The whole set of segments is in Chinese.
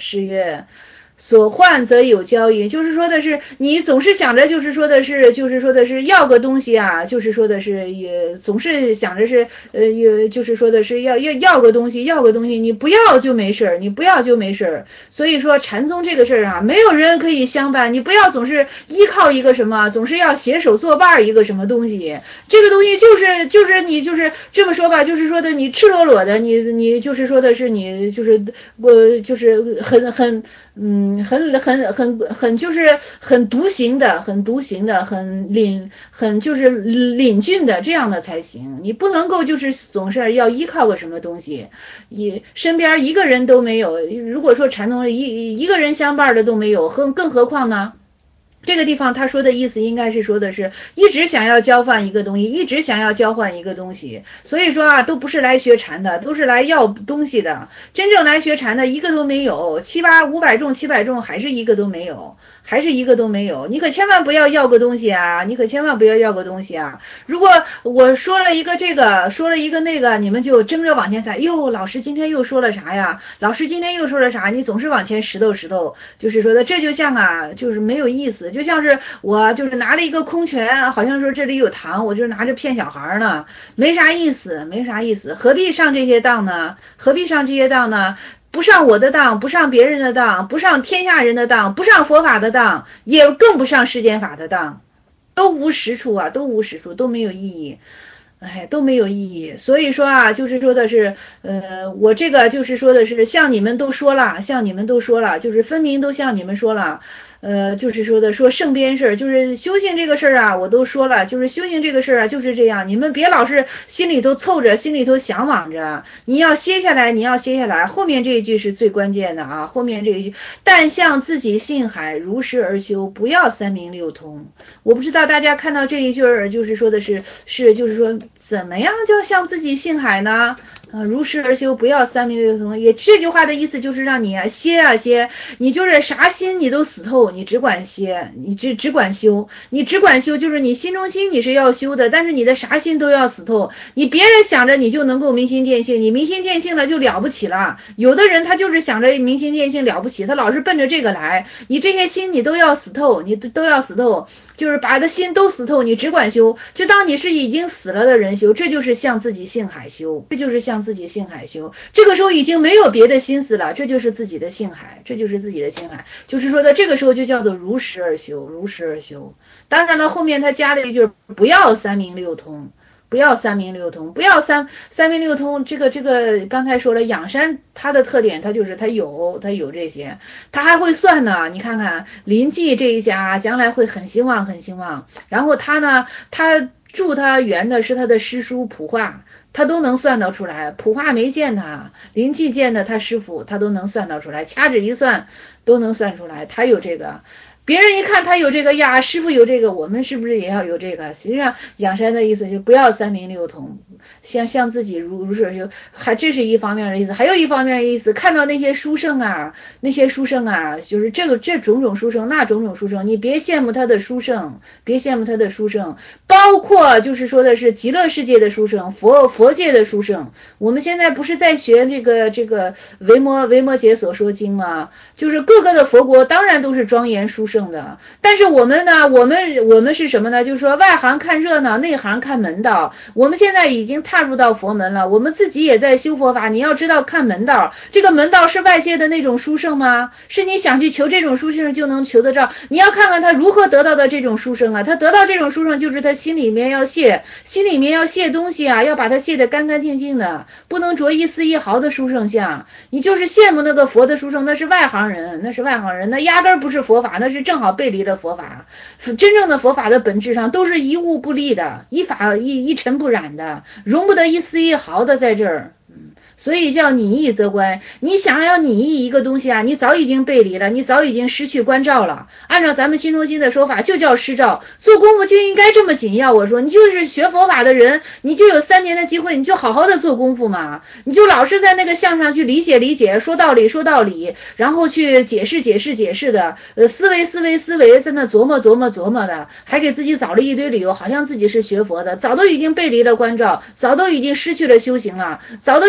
诗曰所患则有交也，就是说的是你总是想着就是说的是要个东西啊，就是说的是也总是想着是就是说的是要个东西，你不要就没事，你不要就没事。所以说禅宗这个事儿啊，没有人可以相伴，你不要总是依靠一个什么，总是要携手作伴一个什么东西，这个东西就是你就是这么说吧，就是说的你赤裸裸的，你就是说的是你就是就是很就是很独行的，很就是领俊的这样的才行。你不能够就是总是要依靠个什么东西，身边一个人都没有。如果说禅宗一个人相伴的都没有，更何况呢？这个地方他说的意思应该是说的是一直想要交换一个东西，一直想要交换一个东西，所以说啊，都不是来学禅的，都是来要东西的。真正来学禅的一个都没有，500众700众还是一个都没有，你可千万不要要个东西啊，如果我说了一个这个，说了一个那个，你们就争着往前踩。哟，老师今天又说了啥呀？你总是往前石头，就是说的这就像啊，就是没有意思。就像是我就是拿了一个空拳，好像说这里有糖，我就拿着骗小孩呢，没啥意思，何必上这些当呢？不上我的当，不上别人的当，不上天下人的当，不上佛法的当，也更不上世间法的当，都无实处啊，都没有意义。都没有意义。所以说啊，就是说的是，我这个就是说的是，像你们都说了，就是分明都像你们说了，就是说圣边事，就是修行这个事儿啊，我都说了，就是修行这个事儿啊，就是这样，你们别老是心里头凑着，心里头向往着，你要歇下来。后面这一句是最关键的啊，后面这一句，但向自己性海，如实而修，不要三明六通。我不知道大家看到这一句儿，就是说的是就是说怎么样叫向自己性海呢？如实而修，不要三明六通。也这句话的意思就是让你歇，你就是啥心你都死透，你只管歇，你只管修，就是你心中心你是要修的，但是你的啥心都要死透。你别想着你就能够明心见性，你明心见性了就了不起了。有的人他就是想着明心见性了不起，他老是奔着这个来，你这些心你都要死透，就是把的心都死透，你只管修，就当你是已经死了的人修，这就是向自己性海修，这个时候已经没有别的心思了，这就是自己的性海，就是说的这个时候就叫做如实而修。当然了，后面他加了一句不要三明六通，这个刚才说了，仰山它的特点，它就是它有这些，它还会算呢。你看看临济这一家将来会很兴旺。然后他呢，他助他缘的是他的师叔普化，他都能算到出来。普化没见他，临济见的他师傅，他都能算到出来，掐指一算都能算出来，他有这个。别人一看他有这个呀，师傅有这个，我们是不是也要有这个？实际上仰山的意思就不要三明六通，向自己如是修，这是一方面的意思。还有一方面的意思，看到那些书圣啊，就是这种书圣，那种书圣，你别羡慕他的书圣，包括就是说的是极乐世界的书圣，佛界的书圣。我们现在不是在学这个维摩诘所说经吗？就是各个的佛国当然都是庄严殊胜的，但是我们呢，我们是什么呢？就是说外行看热闹，内行看门道。我们现在已经踏入到佛门了，我们自己也在修佛法。你要知道看门道，这个门道是外界的那种殊胜吗？是你想去求这种殊胜就能求得着？你要看看他如何得到的这种殊胜啊！他得到这种殊胜，就是他心里面要卸东西啊，要把它卸得干干净净的，不能着一丝一毫的殊胜相。你就是羡慕那个佛的殊胜，那是外行人，那压根不是佛法，那是正好背离了佛法。真正的佛法的本质上都是一物不立的，一尘不染的，容不得一丝一毫的在这儿。所以叫拟意则观，你想要拟意一个东西啊，你早已经背离了，你早已经失去关照了。按照咱们心中心的说法，就叫失照。做功夫就应该这么紧要。我说你就是学佛法的人，你就有3年的机会，你就好好的做功夫嘛，你就老是在那个相上去理解，说道理，然后去解释的，思维，在那琢磨的，还给自己找了一堆理由，好像自己是学佛的，早都已经背离了关照，早都已经失去了修行了，早都已经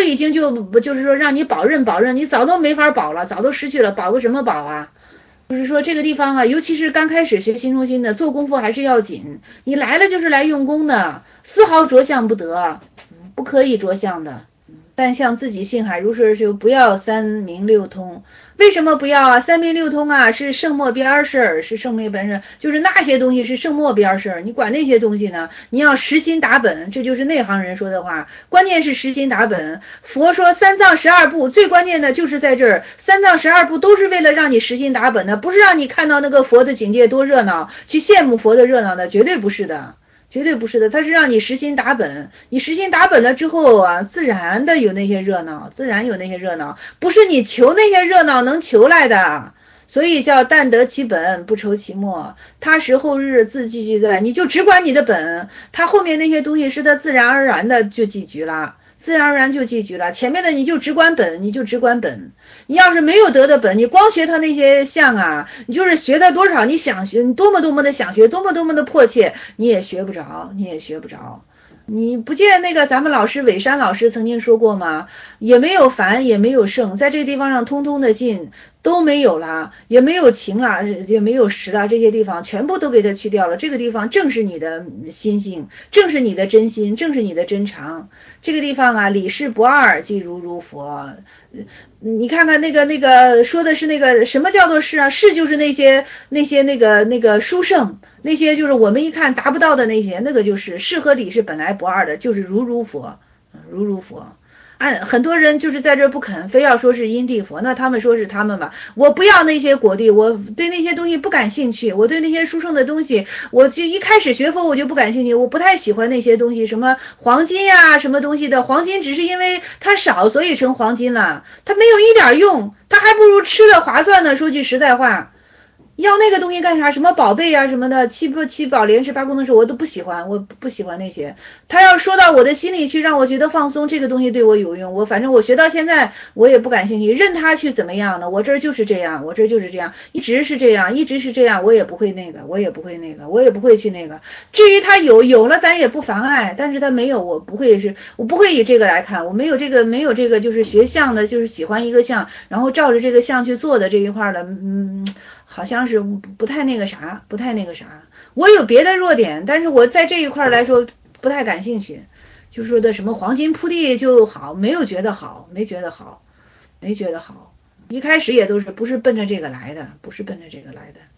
就是说让你保任，你早都没法保了，早都失去了，保个什么保啊？就是说这个地方啊，尤其是刚开始学新中心的，做功夫还是要紧。你来了就是来用功的，丝毫着相不得，不可以着相的。但向自己信海如是就不要三明六通。为什么不要啊？三明六通啊，是圣末边事儿，是圣末边事，就是那些东西是圣末边事儿。你管那些东西呢？你要实心打本，这就是内行人说的话。关键是实心打本。佛说三藏十二部，最关键的就是在这儿。三藏十二部都是为了让你实心打本的，不是让你看到那个佛的境界多热闹，去羡慕佛的热闹的，绝对不是的。绝对不是的，它是让你实心打本，你实心打本了之后啊，自然的有那些热闹，自然有那些热闹，不是你求那些热闹能求来的，所以叫但得其本，不愁其末，他时后日自记俱在，你就只管你的本，他后面那些东西是他自然而然的就记局了。自然而然就记局了，前面的你就只管本，你就只管本。你要是没有得的本，你光学他那些相啊，你就是学他多少，你想学，你多么多么的想学，多么多么的迫切，你也学不着，你也学不着。你不见那个咱们老师韦山老师曾经说过吗？也没有凡，也没有圣，在这个地方上通通的尽都没有了，也没有情了，也没有实了，这些地方全部都给它去掉了。这个地方正是你的心性，正是你的真心，正是你的真常。这个地方啊，理事不二，即如佛。你看看那个说的是那个什么叫做事啊？事就是那些那个殊胜，那些就是我们一看达不到的那些，那个就是事和理是本来不二的，就是如佛，如佛。很多人就是在这不肯，非要说是因地佛，那他们说是他们吧，我不要那些果地，我对那些东西不感兴趣，我对那些殊胜的东西，我就一开始学佛我就不感兴趣，我不太喜欢那些东西，什么黄金呀，什么东西的，黄金只是因为它少，所以成黄金了，它没有一点用，它还不如吃的划算呢，说句实在话。要那个东西干啥？什么宝贝啊什么的，七宝莲十八功德树我都不喜欢，我不喜欢那些。他要说到我的心里去，让我觉得放松，这个东西对我有用。反正我学到现在，我也不感兴趣，任他去怎么样呢？我这儿就是这样，我这儿就是这样，一直是这样，一直是这样，我也不会那个，我也不会那个，我也不会去那个。至于他有了，咱也不妨碍，但是他没有，我不会以这个来看，我没有这个就是学相的，就是喜欢一个相，然后照着这个相去做的这一块的，好像是不太那个啥，不太那个啥。我有别的弱点，但是我在这一块来说不太感兴趣。就说的什么黄金铺地就好，没有觉得好，没觉得好，没觉得好。一开始也都是不是奔着这个来的，不是奔着这个来的。